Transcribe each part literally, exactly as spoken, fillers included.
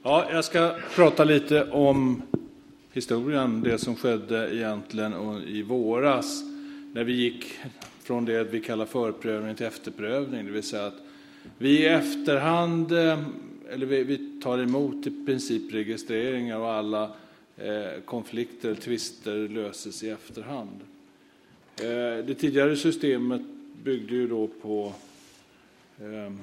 Ja, jag ska prata lite om historien, det som skedde egentligen i våras när vi gick från det vi kallar förprövning till efterprövning. Det vill säga att vi i efterhand, eller vi, vi tar emot i princip registreringar och alla eh, konflikter, tvister löses i efterhand. Eh, det tidigare systemet byggde ju då på eh,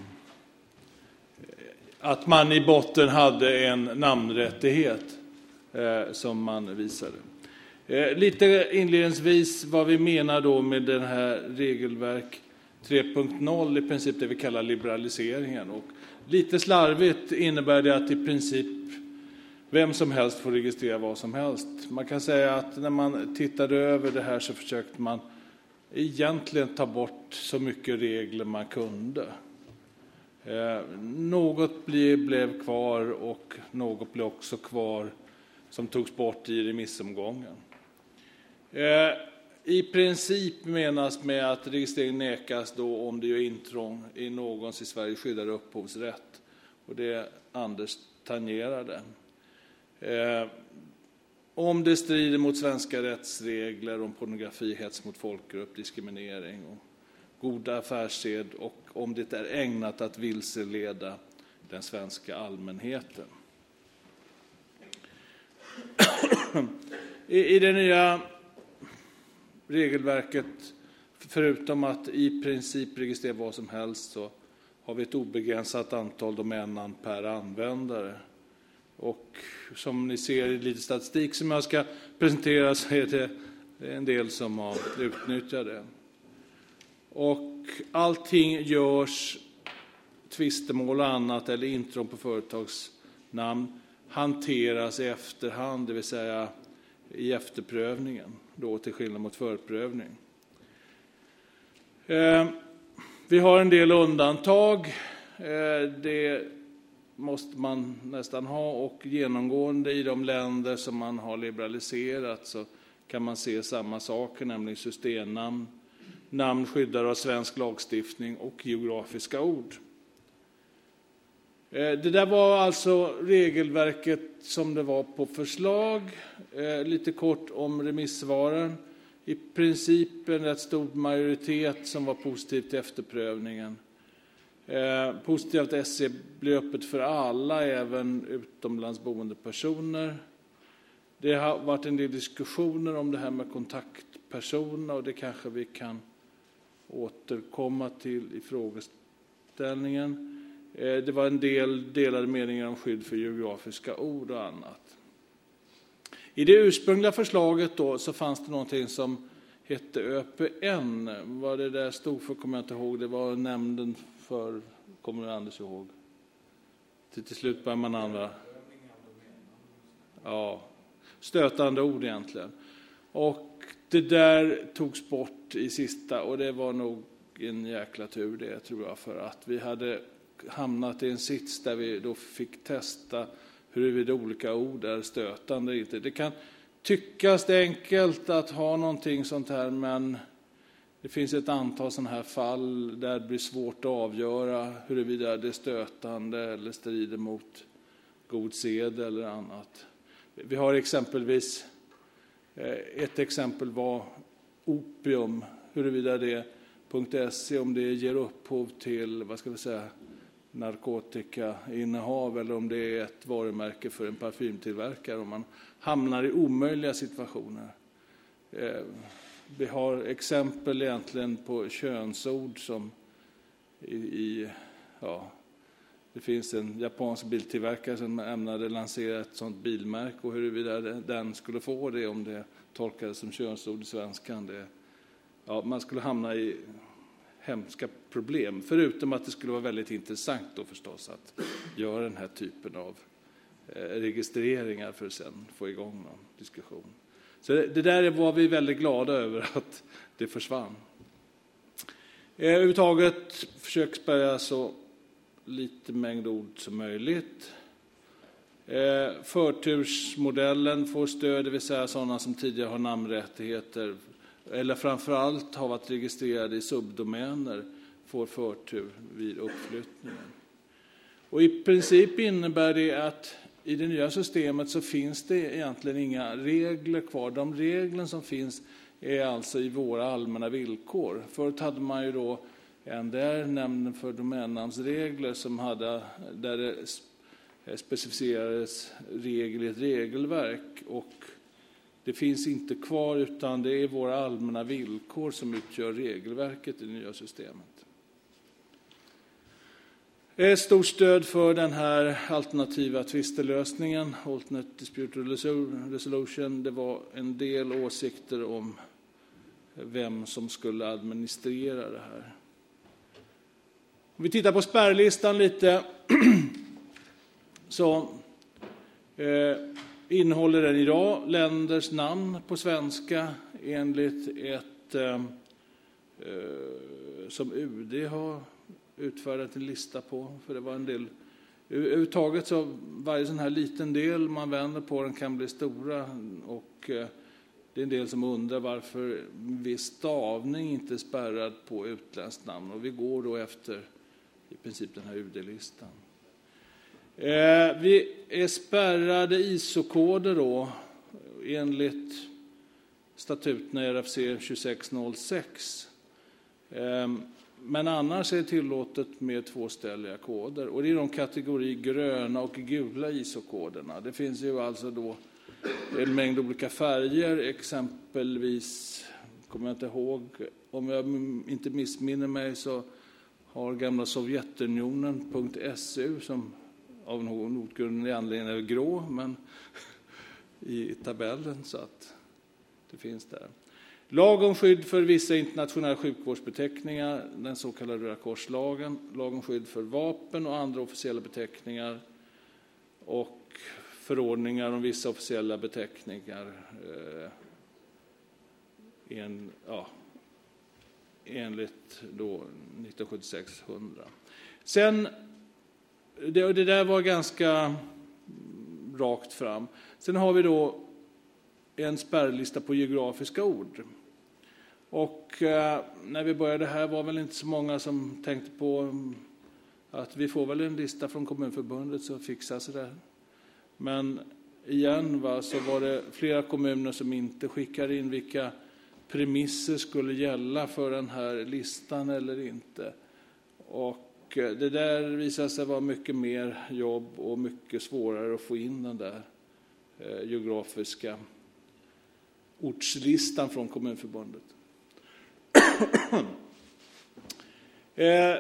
att man i botten hade en namnrättighet eh, som man visade. Eh, lite inledningsvis vad vi menar då med den här regelverk tre punkt noll, i princip det vi kallar liberaliseringen. Och lite slarvigt innebär det att i princip vem som helst får registrera vad som helst. Man kan säga att när man tittade över det här så försökte man egentligen ta bort så mycket regler man kunde. Eh, något blev, blev kvar och något blev också kvar som togs bort i remissomgången. Eh, I princip menas med att registrering nekas då om det gör intrång i någons i Sverige skyddade upphovsrätt. Och det Anders tangerade. Eh, om det strider mot svenska rättsregler om pornografi, hets mot folkgrupp, diskriminering och god affärssed och om det är ägnat att vilseleda den svenska allmänheten. I, I det nya regelverket, förutom att i princip registrera vad som helst, så har vi ett obegränsat antal domännamn per användare. Och som ni ser i lite statistik som jag ska presentera så är det en del som har utnyttjat det. Och allting görs, tvistemål och annat eller intrång på företagsnamn hanteras i efterhand, det vill säga i efterprövningen, då till skillnad mot förprövning. Eh, vi har en del undantag, eh, det måste man nästan ha, och genomgående i de länder som man har liberaliserat så kan man se samma saker, nämligen systemnamn, namn skyddade av svensk lagstiftning och geografiska ord. Det där var alltså regelverket som det var på förslag. Lite kort om remissvaren. I princip en rätt stor majoritet som var positiv till efterprövningen. Positivt S C blir öppet för alla, även utomlandsboende personer. Det har varit en del diskussioner om det här med kontaktpersoner och det kanske vi kan återkomma till i frågeställningen. Det var en del delade meningar om skydd för geografiska ord och annat. I det ursprungliga förslaget då så fanns det någonting som hette Ö P N. Vad det där stod för kommer jag inte ihåg. Det var nämnden för, kommer du Anders ihåg? Till, till slut börjar man använda. Ja, stötande ord egentligen. Och det där togs bort i sista, och det var nog en jäkla tur det, tror jag, för att vi hade hamnat i en sits där vi då fick testa huruvida olika ord är stötande eller inte. Det kan tyckas det enkelt att ha någonting sånt här, men det finns ett antal sådana här fall där det blir svårt att avgöra huruvida det är stötande eller strider mot god sed eller annat. Vi har exempelvis, ett exempel var opium, huruvida det är .se, om det ger upphov till, vad ska vi säga, narkotikainnehav eller om det är ett varumärke för en parfymtillverkare, om man hamnar i omöjliga situationer. Vi har exempel egentligen på könsord som i, i ja, det finns en japansk biltillverkare som ämnade lansera ett sådant bilmärke, och huruvida den skulle få det om det tolkades som könsord i svenskan. Det, ja, man skulle hamna i hemska problem, förutom att det skulle vara väldigt intressant då förstås att göra den här typen av eh, registreringar för att sen få igång någon diskussion. Så det, det där var vi väldigt glada över att det försvann. Eh, överhuvudtaget försök spärra så lite mängd ord som möjligt. Eh, förtursmodellen får stöd, det vill säga sådana som tidigare har namnrättigheter eller framförallt har varit registrerade i subdomäner får förtur vid uppflyttningen. Och i princip innebär det att i det nya systemet så finns det egentligen inga regler kvar. De regler som finns är alltså i våra allmänna villkor. Förut hade man ju då en där nämnden för domännamnsregler som hade, där det specificerades regel i ett regelverk, och det finns inte kvar, utan det är våra allmänna villkor som utgör regelverket i det nya systemet. Ett stort stöd för den här alternativa tvistelösningen, Alternate Dispute Resolution, det var en del åsikter om vem som skulle administrera det här. Om vi tittar på spärrlistan lite så eh, innehåller den idag länders namn på svenska enligt ett eh, som U D har utfärdat en lista på, för det var en del. Överhuvudtaget så varje sån här liten del man vänder på den kan bli stora, och eh, det är en del som undrar varför viss stavning inte är spärrad på utländskt namn, och vi går då efter i princip den här U D-listan. Eh, vi är spärrade I S O-koder då enligt statuten i R F C tjugosex noll sex. Eh, men annars är det tillåtet med tvåställiga koder, och det är de kategori gröna och gula I S O-koderna. Det finns ju alltså då en mängd olika färger, exempelvis, kommer jag inte ihåg, om jag inte missminner mig så har gamla Sovjetunionen.su som av någon outgrundlig anledning är grå, men i tabellen, så att det finns där. Lag om skydd för vissa internationella sjukvårdsbeteckningar, den så kallade Röda korslagen. Lag om skydd för vapen och andra officiella beteckningar, och förordningar om vissa officiella beteckningar eh, en, ja, enligt då nitton sjuttiosex hundra. Sen, det, det där var ganska rakt fram. Sen har vi då en spärrlista på geografiska ord. Och eh, när vi började här var väl inte så många som tänkte på att vi får väl en lista från Kommunförbundet så fixas det där. Men igen va, så var det flera kommuner som inte skickade in vilka premisser skulle gälla för den här listan eller inte. Och eh, det där visade sig vara mycket mer jobb och mycket svårare att få in den där eh, geografiska ortslistan från Kommunförbundet. eh,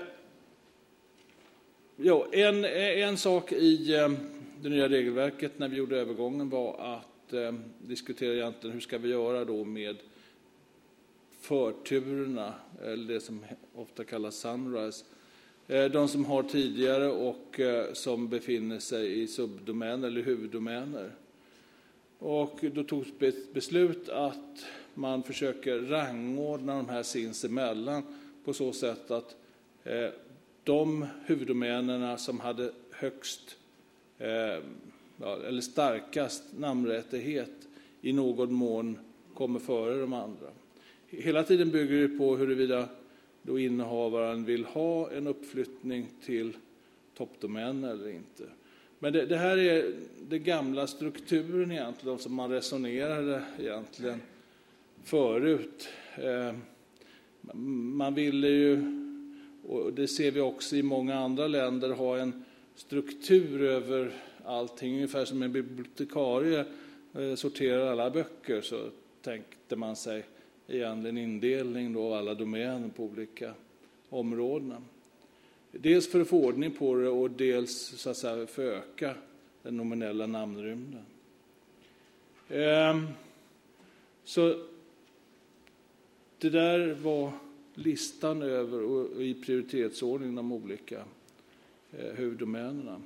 jo, en, en sak i eh, det nya regelverket när vi gjorde övergången var att eh, diskutera egentligen hur ska vi göra då med förturerna, eller det som ofta kallas sunrise. Eh, de som har tidigare och eh, som befinner sig i subdomäner eller huvuddomäner. Och då togs ett beslut att man försöker rangordna de här sinsemellan på så sätt att eh, de huvuddomänerna som hade högst eh, ja, eller starkast namnrättighet i någon mån kommer före de andra. Hela tiden bygger det på huruvida då innehavaren vill ha en uppflyttning till toppdomän eller inte. Men det, det här är det gamla strukturen egentligen som man resonerade egentligen förut. Eh, man ville ju, och det ser vi också i många andra länder, ha en struktur över allting. Ungefär som en bibliotekarie eh, sorterar alla böcker, så tänkte man sig egentligen indelning då av alla domäner på olika områden. Dels för att få ordning på det och dels så att säga för att öka den nominella namnrymden. Ehm, så det där var listan över och i prioritetsordning de olika eh, huvuddomänerna.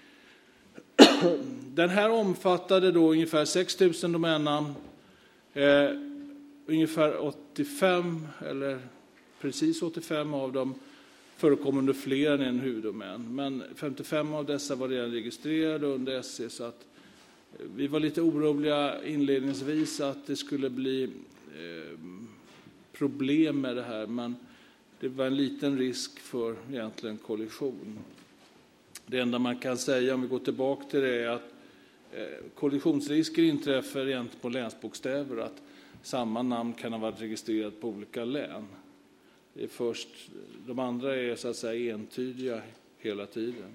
Den här omfattade då ungefär sex tusen domännamn. Eh, ungefär åttiofem eller precis åttiofem av dem förekom under fler än en huvuddomän. Men femtiofem av dessa var redan registrerade under S C, så att vi var lite oroliga inledningsvis att det skulle bli eh, problem med det här, men det var en liten risk för egentligen kollision. Det enda man kan säga om vi går tillbaka till det är att kollisionsrisker inträffar egentligen på länsbokstäver, att samma namn kan ha varit registrerat på olika län. Det är först, de andra är så att säga entydiga hela tiden.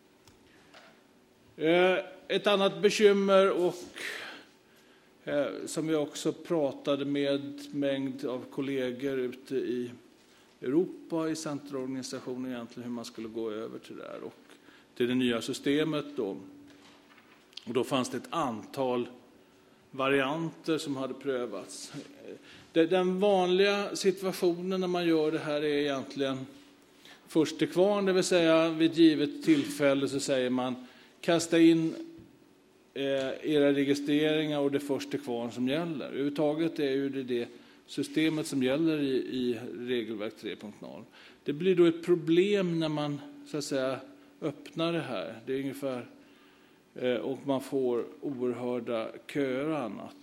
Ett annat bekymmer, och som vi också pratade med mängd av kollegor ute i Europa i centralorganisationen egentligen, hur man skulle gå över till det här och till det nya systemet då. Och då fanns det ett antal varianter som hade prövats. Den vanliga situationen när man gör det här är egentligen först till kvarn, det vill säga vid givet tillfälle så säger man kasta in era registreringar och det först till kvarn som gäller. Överhuvudtaget är ju det, det systemet som gäller i, i regelverk tre punkt noll. Det blir då ett problem när man så att säga öppnar det här. Det är ungefär, och man får oerhörda köer och annat.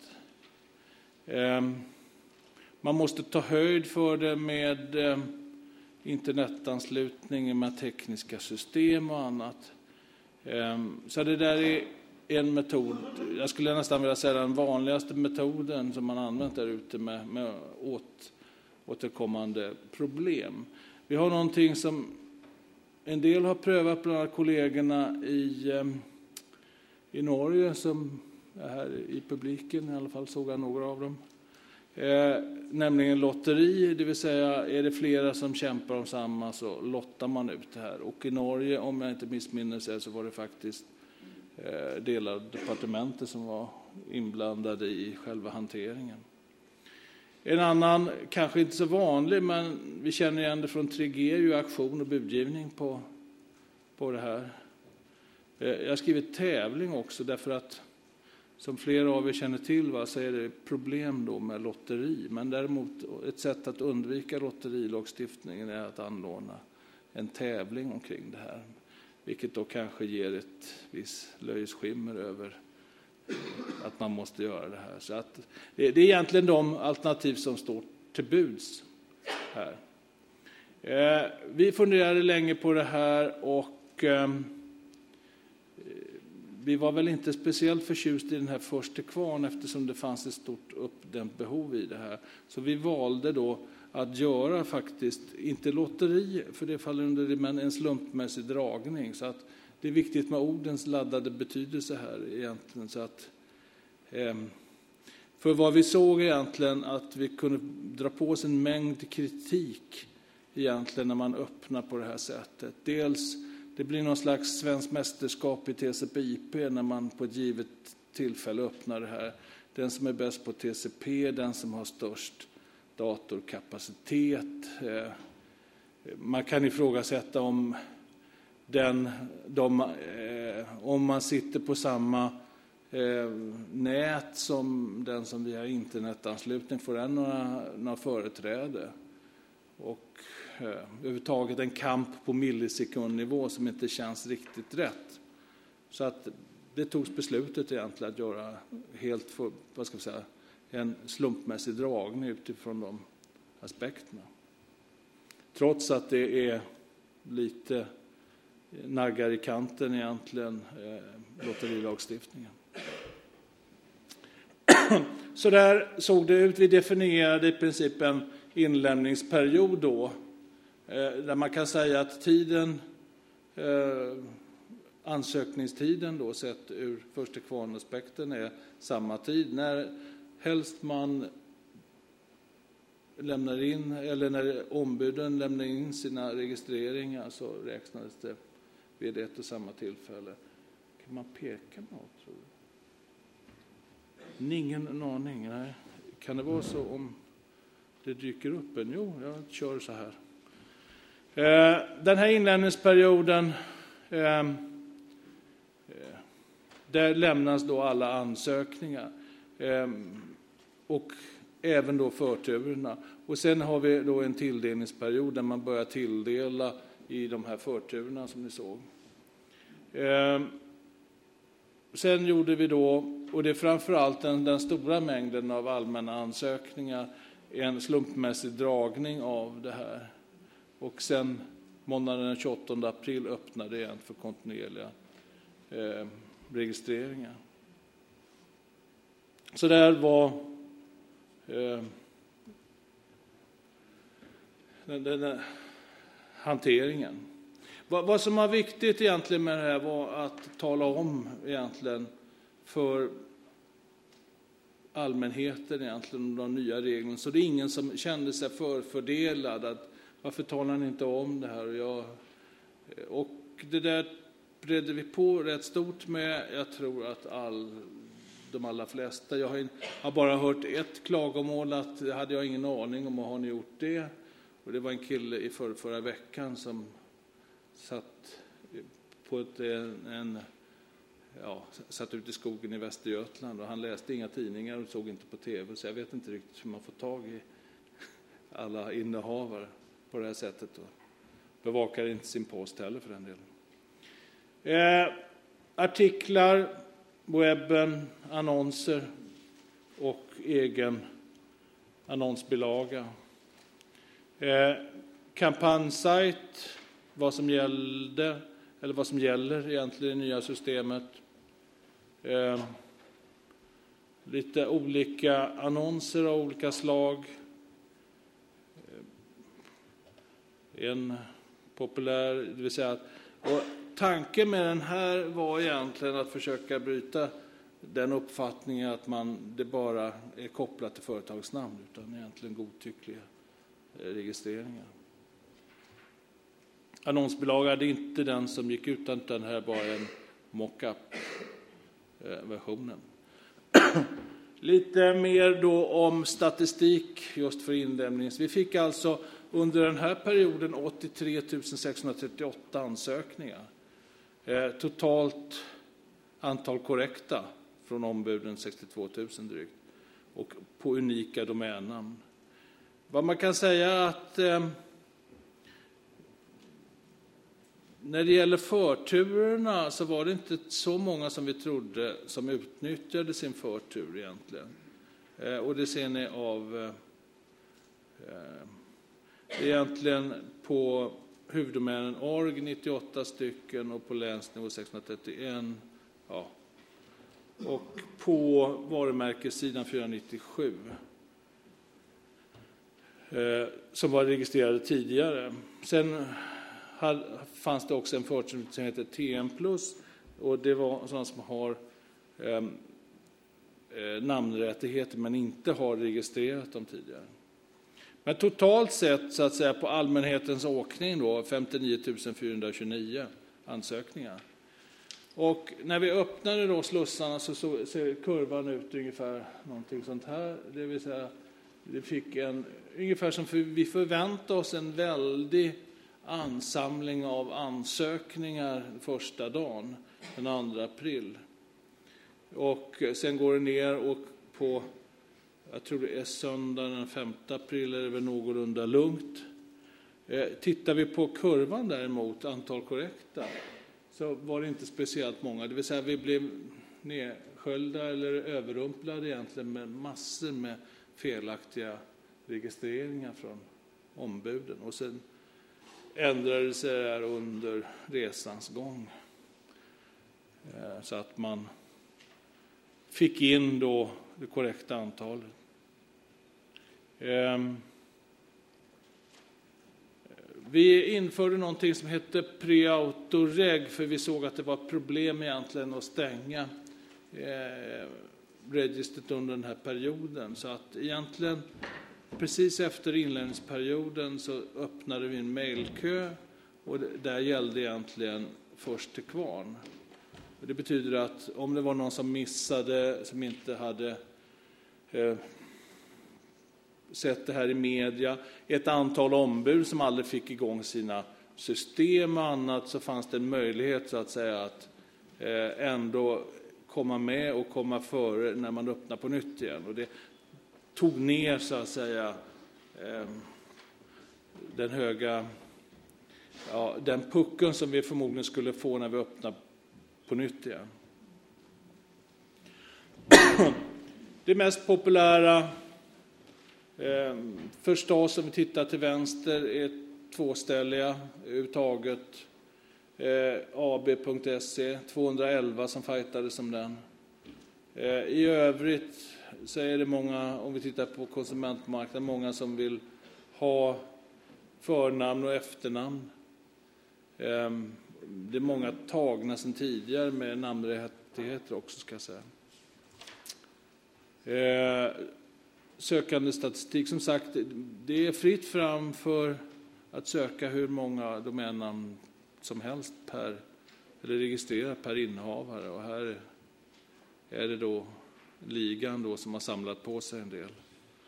Man måste ta höjd för det med internetanslutning, med tekniska system och annat. Så det där är en metod, jag skulle nästan vilja säga den vanligaste metoden som man använt där ute med, med åt, återkommande problem. Vi har någonting som en del har prövat, bland annat kollegorna i, i Norge som är här i publiken, i alla fall såg jag några av dem. Eh, nämligen lotteri, det vill säga är det flera som kämpar om samma så lottar man ut det här. Och i Norge, om jag inte missminner sig, så var det faktiskt eh, delar av departementet som var inblandade i själva hanteringen. En annan, kanske inte så vanlig, men vi känner igen det från tre G, ju aktion och budgivning på, på det här. Eh, jag har skrivit tävling också därför att som flera av er känner till, va, så är det problem då med lotteri. Men däremot ett sätt att undvika lotterilagstiftningen är att anordna en tävling omkring det här. Vilket då kanske ger ett visst löjesskimmer över att man måste göra det här. Så att det, det är egentligen de alternativ som står till buds här. Eh, vi funderade länge på det här och eh, vi var väl inte speciellt förtjust i den här först till kvarn eftersom det fanns ett stort uppdämt behov i det här. Så vi valde då att göra faktiskt, inte lotteri för det faller under det, men en slumpmässig dragning. Så att det är viktigt med ordens laddade betydelse här egentligen. Så att, eh, för vad vi såg egentligen att vi kunde dra på oss en mängd kritik egentligen när man öppnar på det här sättet. Dels det blir någon slags svensk mästerskap i T C P I P när man på ett givet tillfälle öppnar det här. Den som är bäst på T C P, den som har störst datorkapacitet. Man kan ifrågasätta om, den, de, om man sitter på samma nät som den som vi har internetanslutning får den några, några företräde. Och överhuvudtaget en kamp på millisekundnivå som inte känns riktigt rätt. Så att det togs beslutet egentligen att göra helt för, vad ska vi säga, en slumpmässig dragning utifrån de aspekterna. Trots att det är lite naggar i kanten egentligen eh, lotterilagstiftningen. Så där såg det ut. Vi definierade i princip en inlämningsperiod då. Där man kan säga att tiden, eh, ansökningstiden då sett ur först till kvarn-aspekten är samma tid. När helst man lämnar in, eller när ombuden lämnar in sina registreringar så räknades det vid ett och samma tillfälle. Kan man peka något, tror du? Ingen aning, nej. Kan det vara så om det dyker upp en? Jo, jag kör så här. Den här inlämningsperioden, där lämnas då alla ansökningar och även då förturerna. Och sen har vi då en tilldelningsperiod där man börjar tilldela i de här förturerna som ni såg. Sen gjorde vi då, och det är framförallt den, den stora mängden av allmänna ansökningar, en slumpmässig dragning av det här. Och sen måndagen den tjugoåttonde april öppnade igen för kontinuerliga eh, registreringar. Så där var eh, den, den, den hanteringen. Vad, vad som var viktigt egentligen med det här var att tala om egentligen för allmänheten egentligen om de nya reglerna. Så det är ingen som kände sig förfördelad. Att, varför talar ni inte om det här? Och, jag, och det där bredde vi på rätt stort med. Jag tror att all, de allra flesta. Jag har, har bara hört ett klagomål att det hade jag ingen aning om. Och har ni gjort det? Och det var en kille i för, förra veckan som satt på ett, en, en ja, satt ute i skogen i Västergötland och han läste inga tidningar och såg inte på tv, så jag vet inte riktigt hur man får tag i alla innehavare på det här sättet och bevakar inte sin post heller för den delen. Eh, artiklar, webben, annonser och egen annonsbilaga. Eh, kampanjsajt, vad som gällde eller vad som gäller egentligen i det nya systemet. Eh, lite olika annonser av olika slag. Eh, en populär, det vill säga att, och tanken med den här var egentligen att försöka bryta den uppfattningen att man det bara är kopplat till företagsnamn utan egentligen godtyckliga registreringar. Annonsbilaga är inte den som gick ut, utan den här bara en mock-up-versionen. Lite mer då om statistik just för inlämnings. Vi fick alltså under den här perioden åttiotre tusen sexhundratrettioåtta ansökningar. Eh, totalt antal korrekta från ombuden sextiotvå tusen drygt. Och på unika domännamn. Vad man kan säga att eh, när det gäller förturerna så var det inte så många som vi trodde som utnyttjade sin förtur egentligen. Eh, och det ser ni av eh, egentligen på huvuddomänen org nittioåtta stycken och på länsnivå sexhundratrettioen. Ja. Och på varumärkessidan fyrahundranittiosju. Eh, som var registrerade tidigare. Sen hade, fanns det också en förtur som heter T M plus. Och det var sådana som har eh, namnrättigheter men inte har registrerat dem tidigare. Men totalt sett så att säga på allmänhetens åkning då femtionio tusen fyrahundratjugonio ansökningar. Och när vi öppnade då slussarna så ser kurvan ut ungefär någonting sånt här. Det vill säga det fick en ungefär som för, vi förväntar oss en väldig ansamling av ansökningar första dagen, den andra april. Och sen går det ner och på, jag tror det är söndagen den femte april är det väl någorlunda lugnt. Eh, tittar vi på kurvan däremot, antal korrekta, så var det inte speciellt många. Det vill säga vi blev nedsköljda eller överrumplade egentligen med massor med felaktiga registreringar från ombuden. Och sen ändrade det sig där under resans gång. Eh, så att man fick in då det korrekta antalet. Eh, Vi införde någonting som hette pre-autoreg för vi såg att det var problem egentligen att stänga eh, registret under den här perioden. Så att egentligen precis efter inlämningsperioden så öppnade vi en mailkö och där gällde egentligen först till kvarn. Och det betyder att om det var någon som missade, som inte hade eh, sett det här i media, ett antal ombud som aldrig fick igång sina system och annat, så fanns det en möjlighet så att säga att eh, ändå komma med och komma före när man öppnar på nytt igen. Och det tog ner så att säga eh, den höga, ja, den pucken som vi förmodligen skulle få när vi öppnar på nytt igen. Det mest populära Eh, förstås om vi tittar till vänster är tvåställiga uttaget eh, A B punkt se tvåhundraelva som fightade som den. Eh, I övrigt så är det många, om vi tittar på konsumentmarknaden, många som vill ha förnamn och efternamn. Det är många tagna sedan tidigare med namnrättigheter också, ska jag säga. Sökande statistik, som sagt, det är fritt fram för att söka hur många domännamn som helst per, eller registrera per innehavare. Och här är det då ligan då som har samlat på sig en del.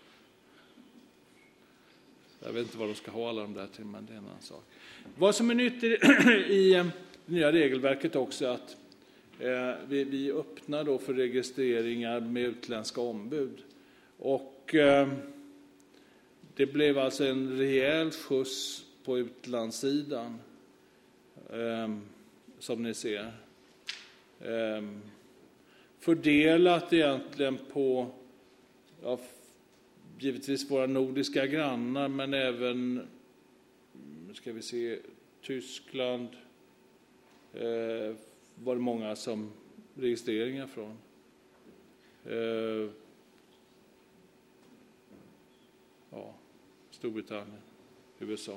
Jag vet inte vad de ska ha alla de där till, men det är en annan sak. Vad som är nytt i, i det nya regelverket också är att eh, vi, vi öppnar då för registreringar med utländska ombud. Och eh, det blev alltså en rejäl skjuts på utlandssidan, eh, som ni ser. Eh, fördelat egentligen på, ja, givetvis våra nordiska grannar, men även, ska vi se, Tyskland eh, var det många som registreringar från. Eh, ja, Storbritannien, U S A.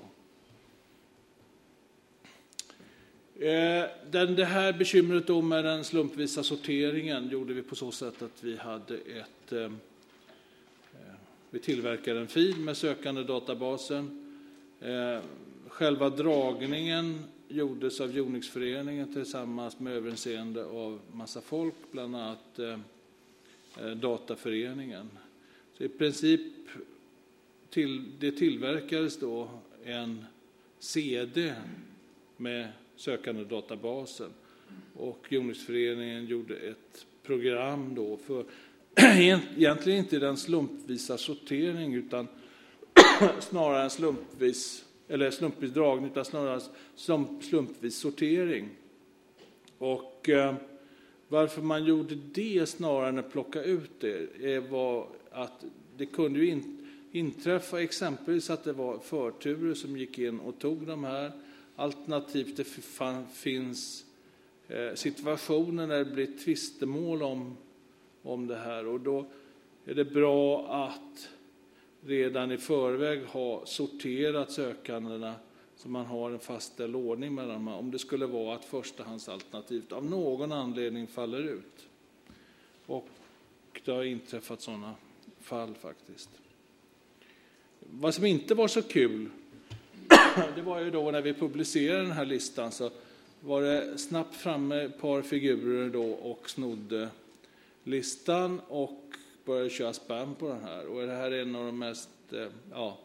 Eh, den, det här bekymret då med den slumpvisa sorteringen gjorde vi på så sätt att vi hade ett eh, Vi tillverkade en fil med sökande databasen. Eh, själva dragningen gjordes av Unix-föreningen tillsammans med överinseende av massa folk, bland annat eh, dataföreningen. Så i princip till, det tillverkades då en C D med sökande databasen. Och Unix-föreningen gjorde ett program då för egentligen inte den slumpvisa sortering, utan snarare en slumpvis, eller slumpvis dragning, utan snarare slump, slumpvis sortering. Och eh, varför man gjorde det snarare än att plocka ut det var att det kunde ju in, inträffa exempelvis att det var förturer som gick in och tog de här. Alternativt det finns eh, situationer när det blir tvistemål om om det här, och då är det bra att redan i förväg ha sorterat sökandena så man har en fastställd ordning mellan dem, om det skulle vara att förstahandsalternativet av någon anledning faller ut. Och det har inträffat sådana fall faktiskt. Vad som inte var så kul, det var ju då när vi publicerade den här listan, så var det snabbt framme ett par figurer då och snodde listan och började köra spam på den här. Och det här är en av de mest, ja,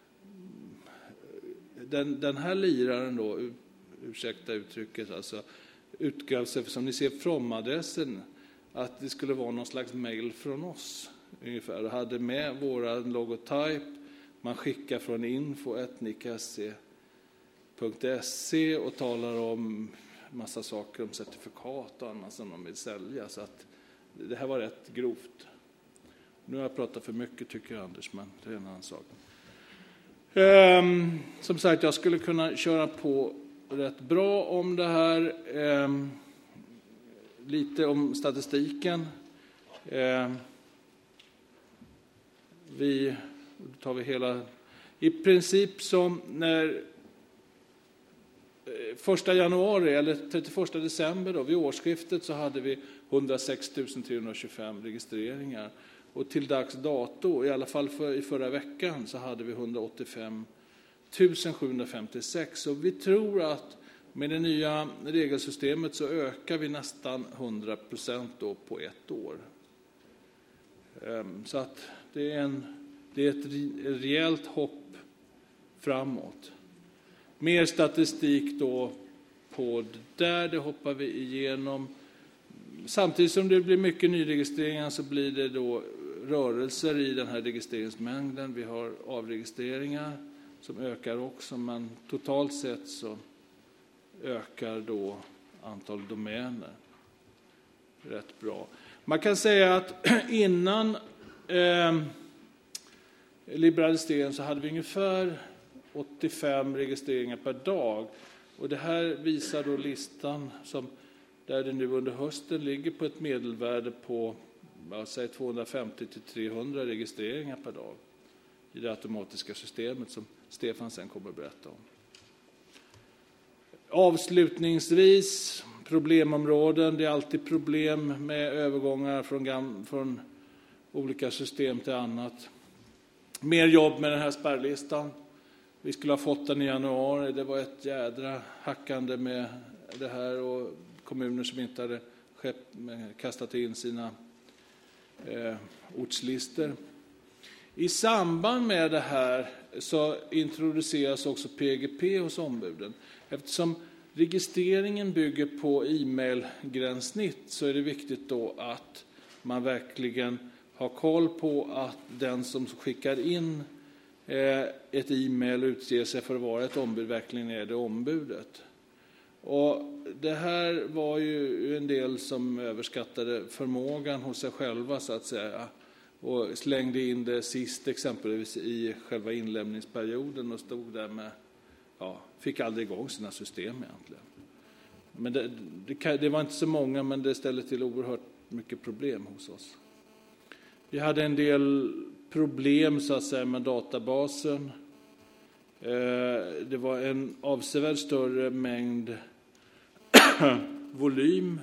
den, den här liraren då, ursäkta uttrycket, alltså utgav sig, som ni ser, från adressen, att det skulle vara någon slags mail från oss ungefär. Det hade med våra logotyp, man skickar från info at nicase punkt se och talar om massa saker om certifikat och annat som de vill sälja, så att det här var rätt grovt. Nu har jag pratat för mycket, tycker jag, Anders, men det är en annan sak. Ehm, som sagt, jag skulle kunna köra på rätt bra om det här. Ehm, lite om statistiken. Ehm, vi då tar vi hela, i princip som när första januari eller trettioförsta december då, vid årsskiftet, så hade vi hundrasex tusen trehundratjugofem registreringar. Och till dags dato, i alla fall för, i förra veckan, så hade vi hundraåttiofem tusen sjuhundrafemtiosex. Och vi tror att med det nya regelsystemet så ökar vi nästan hundra procent då på ett år. Så att det är, en, det är ett rejält hopp framåt. Mer statistik då på det där, det hoppar vi igenom. Samtidigt som det blir mycket nyregistreringar så blir det då rörelser i den här registreringsmängden. Vi har avregistreringar som ökar också, men totalt sett så ökar då antal domäner rätt bra. Man kan säga att innan eh, liberaliseringen så hade vi ungefär åttiofem registreringar per dag. Och det här visar då listan som där det nu under hösten ligger på ett medelvärde på jag säger tvåhundrafemtio till trehundra registreringar per dag i det automatiska systemet som Stefan sen kommer att berätta om. Avslutningsvis, problemområden. Det är alltid problem med övergångar från, gam- från olika system till annat. Mer jobb med den här spärrlistan. Vi skulle ha fått den i januari. Det var ett jädra hackande med det här och kommuner som inte hade kastat in sina eh, ortslistor. I samband med det här så introduceras också P G P hos ombuden. Eftersom registreringen bygger på e-mailgränssnitt så är det viktigt då att man verkligen har koll på att den som skickar in ett e-mail utger sig för att vara ett ombud verkligen är det ombudet. Och det här var ju en del som överskattade förmågan hos sig själva så att säga och slängde in det sist exempelvis i själva inlämningsperioden och stod där med, ja, fick aldrig igång sina system egentligen. Men det, det, det var inte så många, men det ställde till oerhört mycket problem hos oss. Vi hade en del problem så att säga med databasen. Det var en avsevärt större mängd volym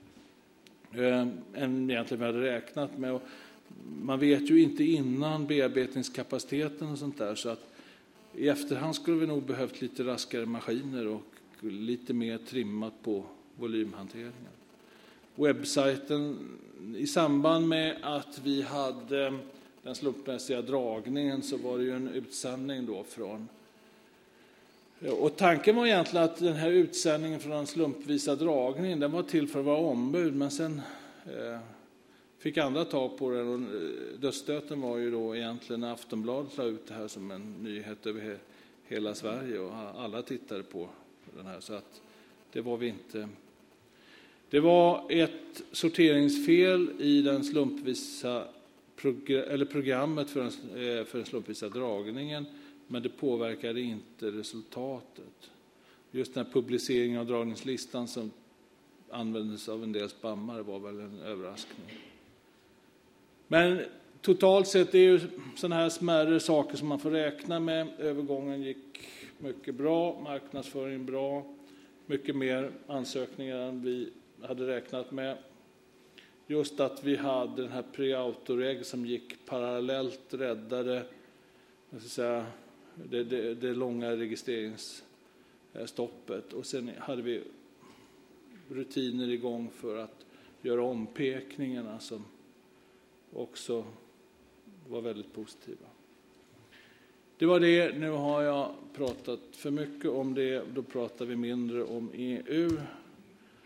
än egentligen vi hade räknat med. Man vet ju inte innan bearbetningskapaciteten och sånt där, så att i efterhand skulle vi nog behövt lite raskare maskiner och lite mer trimmat på volymhanteringen. Webbsajten, i samband med att vi hade den slumpmässiga dragningen så var det ju en utsändning då från, och tanken var egentligen att den här utsändningen från den slumpvisa dragningen, den var till för att vara ombud, men sen eh, fick andra ta på den och dödsstöten var ju då egentligen när Aftonbladet la ut det här som en nyhet över he, hela Sverige och alla tittade på den här, så att det var vi inte. Det var ett sorteringsfel i den slumpvisa progr- eller programmet för den, för den slumpvisa dragningen, men det påverkade inte resultatet. Just den här publiceringen av dragningslistan som användes av en del spammare var väl en överraskning. Men totalt sett är det ju sådana här smärre saker som man får räkna med. Övergången gick mycket bra, marknadsföringen bra, mycket mer ansökningar än vi hade räknat med. Just att vi hade den här pre-autoreg som gick parallellt räddade jag ska säga, det, det, det långa registreringsstoppet. Och sen hade vi rutiner igång för att göra ompekningarna som också var väldigt positiva. Det var det. Nu har jag pratat för mycket om det. Då pratar vi mindre om E U.